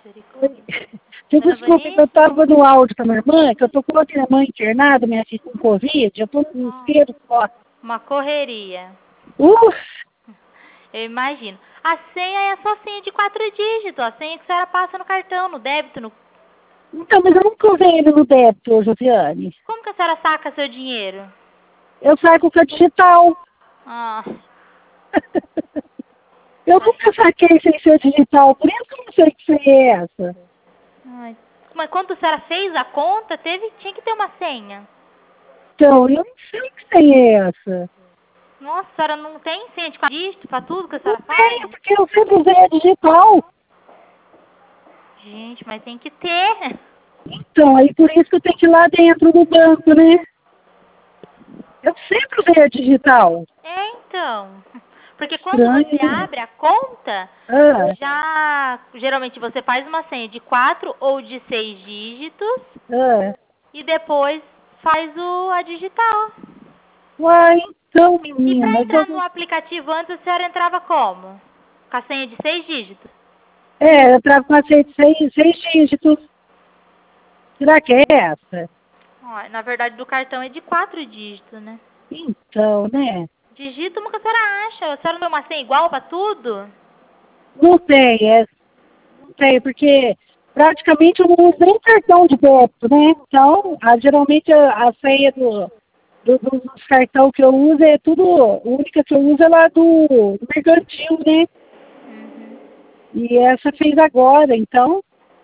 Você Dona desculpa que Vani? eu estava no áudio com a minha irmã, que eu estou com a minha mãe internada, minha filha com Covid, eu estou no cedo só. Uma correria. Uh! Eu imagino. A senha é só senha de 4 dígitos. A senha que a senhora passa no cartão, no débito, no... Então, mas eu nunca usei ele no débito, Josiane. Como que a senhora saca seu dinheiro? Eu saio com o digital. Ah, Eu nunca saquei sem ser digital, por isso que eu não sei que senha é essa. ai. Mas quando a senhora fez a conta, tinha que ter uma senha. Então, eu não sei que senha é essa. Nossa, a senhora não tem senha de 4 dígitos pra tudo que a Não senhora tenho, faz? porque eu sempre usei a digital. Gente, mas tem que ter. Então, aí por isso que eu tenho que ir lá dentro do banco, né? Eu sempre usei a digital. É, então. Porque quando Estranho, você né? abre a conta, Ah, geralmente você faz uma senha de 4 ou de 6 dígitos ah. e depois faz a digital. Uai, então, E menina, para mas eu entrar não... no aplicativo antes, a senhora entrava como? Com a senha de 6 dígitos? Eu trago com a seis dígitos. Será que é essa? Ó, na verdade, do cartão é de 4 dígitos, né? Então, né? Digita uma que a senhora acha. A senhora não tem uma senha igual para tudo? Não tem, não tem, porque praticamente eu não uso nem cartão de débito, né? Então, geralmente a senha dos cartão que eu uso é tudo, a única que eu uso é lá do mercantil, né? Uhum. E essa fez agora, então,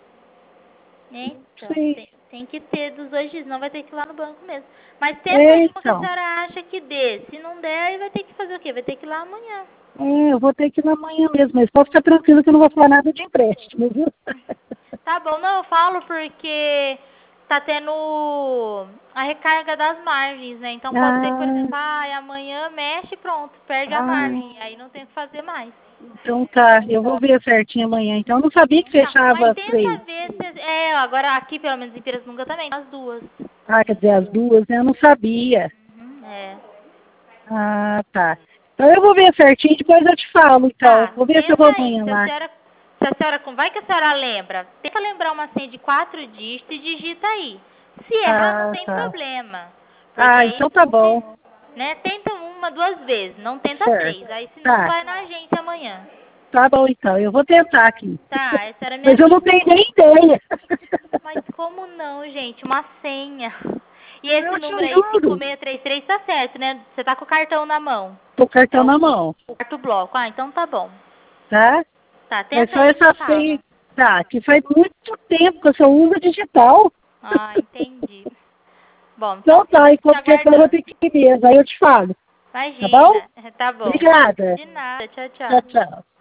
não Então, sei. tem que ter dos 2 dígitos, não vai ter que ir lá no banco mesmo. Mas tenta aí uma que a Então, senhora acha que dê. Se não der, aí vai ter que fazer o quê? Vai ter que ir lá amanhã. eu vou ter que ir na manhã mesmo, mas pode ficar tranquilo que eu não vou falar nada de empréstimo, viu? Tá bom, não, eu falo porque tá tendo a recarga das margens, né? Então pode ser que, por exemplo, amanhã mexe e pronto, perde a Ah, margem. Aí não tem o que fazer mais. então tá, eu vou ver certinho amanhã. Então, eu não sabia que Tá, mas fechava às tenta 3. ver se... agora aqui, pelo menos em Pirassununga também, as duas. Ah, quer dizer, às 2, né? Eu não sabia. É. Ah, tá. Então eu vou ver certinho, depois eu te falo, então. Tá, Vou ver se eu tenta vou aí. amanhã lá. Se a senhora, vai que a senhora lembra. Tenta lembrar uma senha de 4 dígitos e digita aí. Se errar, não Ah, tem tá. problema. Porque Ah, aí, então tá bom. né, tenta uma, 2 vezes, não tenta Certo. 3. Aí senão Tá. vai na agência amanhã. Tá bom, então. Eu vou tentar aqui. Tá, essa era a minha Mas eu não dica. tenho nem ideia. Mas como não, gente? Uma senha. E esse Eu te número aí, juro. 5633, tá certo, né? Você tá com o cartão na mão. Tô com o É cartão o na mão, quarto bloco. Ah, então tá bom. tá? Tá, É tenta só aí e me essa fala. senha. Tá, que faz muito tempo que eu só uso digital. Ah, entendi. Bom, então Então tá, fica e te qualquer coisa eu vou aguardando. ter que ir mesmo. Aí eu te falo. Tá bom? Imagina. Tá bom. Obrigada. De nada. Tchau, Tchau, tchau. tchau.